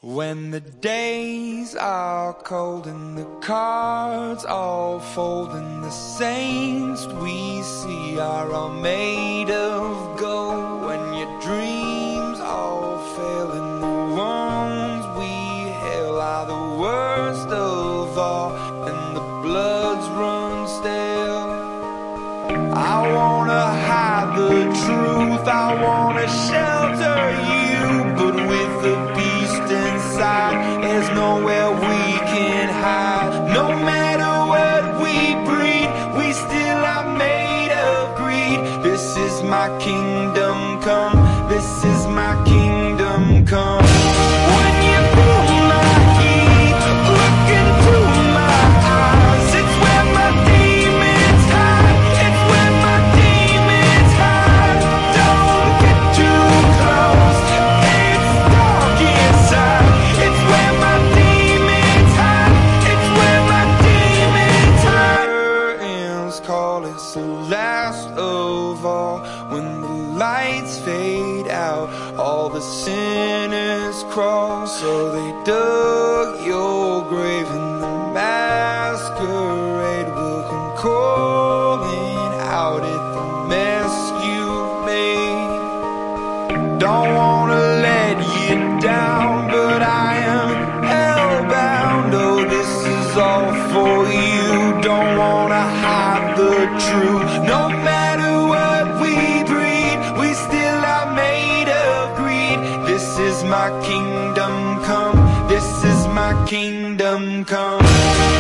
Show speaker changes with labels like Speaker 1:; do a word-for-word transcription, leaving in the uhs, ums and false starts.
Speaker 1: When the days are cold and the cards all fold and the saints we see are all made of gold, when your dreams all fail and the ones we hail are the worst of all and the bloods run stale, I wanna hide the truth, I wanna shelter you, but with the beast inside, there's nowhere we can hide. No matter what we breed, we still are made of greed. This is my kingdom come, this is my kingdom come. When you feel my heat, look into my eyes, it's where my demons hide, it's where my demons hide. Don't get too close, it's dark inside, it's where my demons hide, it's where my demons hide. Curtains call, it's the last of all. When the lights fade out, all the sinners crawl. So they dug your grave and the masquerade will come calling out at the mess you've made. Don't wanna let you down, but I am hellbound. Oh, this is all for you. Don't wanna hide the truth. No matter what we breed, we still are made of greed. This is my kingdom come, this is my kingdom come.